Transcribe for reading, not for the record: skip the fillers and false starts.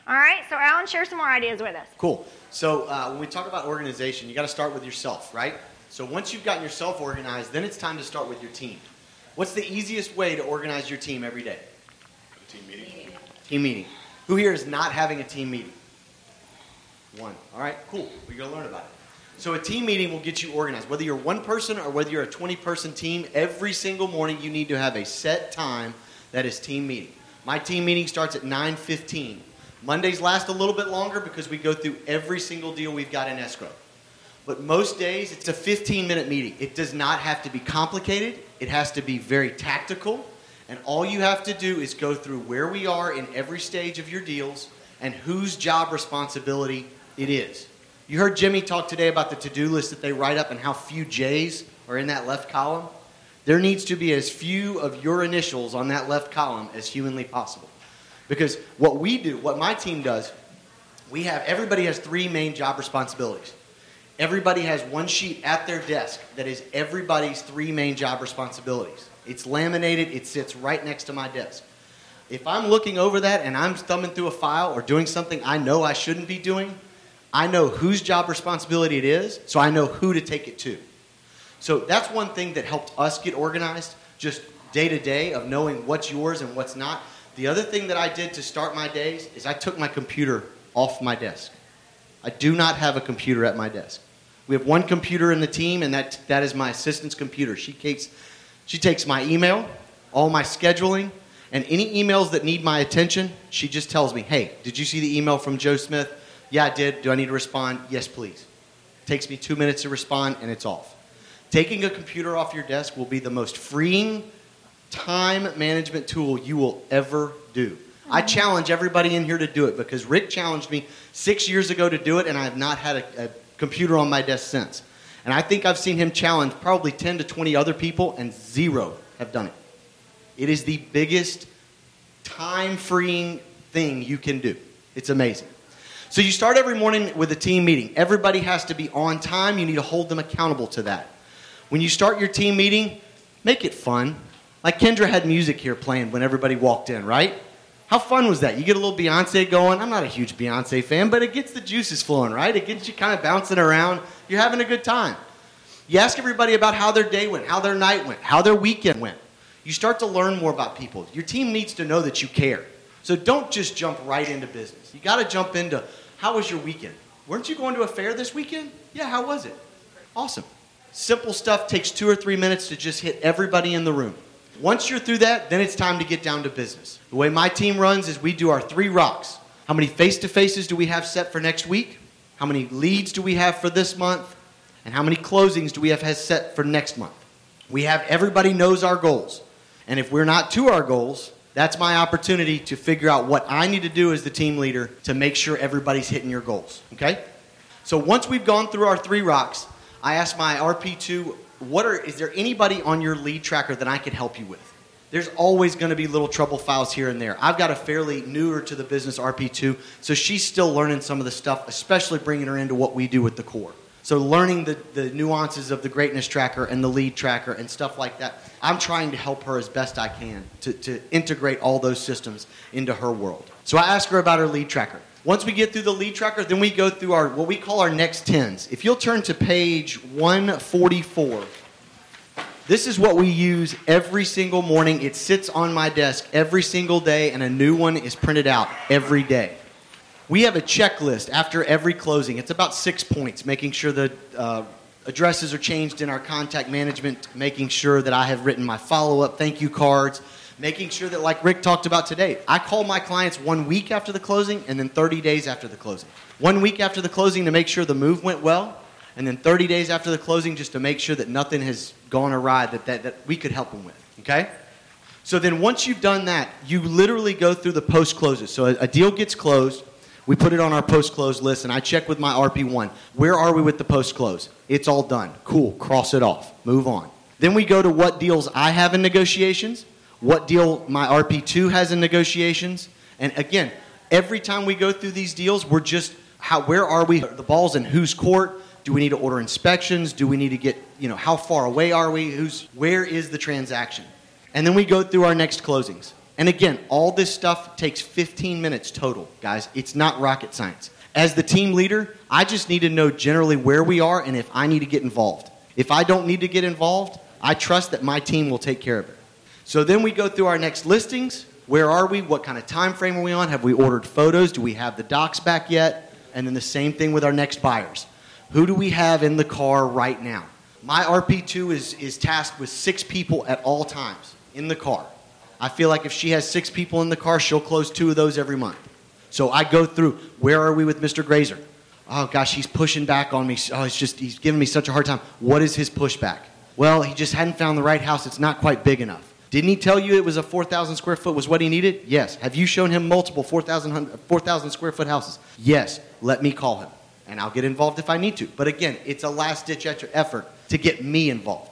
All right, so Alan, share some more ideas with us. Cool. So when we talk about organization, you got to start with yourself, right? So once you've gotten yourself organized, then it's time to start with your team. What's the easiest way to organize your team every day? A team meeting. Team meeting. Who here is not having a team meeting? One. All right, cool. We're going to learn about it. So a team meeting will get you organized. Whether you're one person or whether you're a 20-person team, every single morning you need to have a set time that is team meeting. My team meeting starts at 9:15. Mondays last a little bit longer because we go through every single deal we've got in escrow. But most days, it's a 15-minute meeting. It does not have to be complicated. It has to be very tactical. And all you have to do is go through where we are in every stage of your deals and whose job responsibility it is. You heard Jimmy talk today about the to-do list that they write up and how few J's are in that left column. There needs to be as few of your initials on that left column as humanly possible. Because what we do, what my team does, everybody has three main job responsibilities. Everybody has one sheet at their desk that is everybody's three main job responsibilities. It's laminated. It sits right next to my desk. If I'm looking over that and I'm thumbing through a file or doing something I know I shouldn't be doing, I know whose job responsibility it is, so I know who to take it to. So that's one thing that helped us get organized, just day to day of knowing what's yours and what's not. The other thing that I did to start my days is I took my computer off my desk. I do not have a computer at my desk. We have one computer in the team, and that is my assistant's computer. She takes my email, all my scheduling, and any emails that need my attention, she just tells me, hey, did you see the email from Joe Smith? Yeah, I did. Do I need to respond? Yes, please. It takes me 2 minutes to respond, and it's off. Taking a computer off your desk will be the most freeing time management tool you will ever do. I challenge everybody in here to do it because Rick challenged me 6 years ago to do it, and I have not had a computer on my desk since. And I think I've seen him challenge probably 10 to 20 other people, and 0 have done it. It is the biggest time-freeing thing you can do. It's amazing. So you start every morning with a team meeting. Everybody has to be on time. You need to hold them accountable to that. When you start your team meeting, make it fun. Like Kendra had music here playing when everybody walked in, right? How fun was that? You get a little Beyonce going. I'm not a huge Beyonce fan, but it gets the juices flowing, right? It gets you kind of bouncing around. You're having a good time. You ask everybody about how their day went, how their night went, how their weekend went. You start to learn more about people. Your team needs to know that you care. So don't just jump right into business. You got to jump into, how was your weekend? Weren't you going to a fair this weekend? Yeah, how was it? Awesome. Simple stuff takes 2 or 3 minutes to just hit everybody in the room. Once you're through that, then it's time to get down to business. The way my team runs is we do our 3 rocks. How many face-to-faces do we have set for next week? How many leads do we have for this month? And how many closings do we have set for next month? Everybody knows our goals. And if we're not to our goals, that's my opportunity to figure out what I need to do as the team leader to make sure everybody's hitting your goals. Okay? So once we've gone through our 3 rocks, I asked my RP2, is there anybody on your lead tracker that I could help you with? There's always going to be little trouble files here and there. I've got a fairly newer to the business RP2, so she's still learning some of the stuff, especially bringing her into what we do with the core. So learning the nuances of the greatness tracker and the lead tracker and stuff like that. I'm trying to help her as best I can to integrate all those systems into her world. So I asked her about her lead tracker. Once we get through the lead tracker, then we go through what we call our next 10s. If you'll turn to page 144, this is what we use every single morning. It sits on my desk every single day, and a new one is printed out every day. We have a checklist after every closing. It's about 6 points, making sure the addresses are changed in our contact management, making sure that I have written my follow-up thank you cards, making sure that, like Rick talked about today, I call my clients 1 week after the closing and then 30 days after the closing. 1 week after the closing to make sure the move went well, and then 30 days after the closing just to make sure that nothing has gone awry that we could help them with, okay? So then once you've done that, you literally go through the post-closes. So a deal gets closed. We put it on our post-close list, and I check with my RP1. Where are we with the post-close? It's all done. Cool. Cross it off. Move on. Then we go to what deals I have in negotiations, what deal my RP2 has in negotiations. And again, every time we go through these deals, we're just, where are we? The ball's in whose court? Do we need to order inspections? Do we need to get, how far away are we? Where is the transaction? And then we go through our next closings. And again, all this stuff takes 15 minutes total, guys. It's not rocket science. As the team leader, I just need to know generally where we are and if I need to get involved. If I don't need to get involved, I trust that my team will take care of it. So then we go through our next listings. Where are we? What kind of time frame are we on? Have we ordered photos? Do we have the docs back yet? And then the same thing with our next buyers. Who do we have in the car right now? My RP2 is tasked with 6 people at all times in the car. I feel like if she has 6 people in the car, she'll close 2 of those every month. So I go through, where are we with Mr. Grazer? Oh, gosh, he's pushing back on me. Oh, he's giving me such a hard time. What is his pushback? Well, he just hadn't found the right house. It's not quite big enough. Didn't he tell you it was a 4,000 square foot was what he needed? Yes. Have you shown him multiple 4,000 square foot houses? Yes. Let me call him, and I'll get involved if I need to. But again, it's a last-ditch effort to get me involved.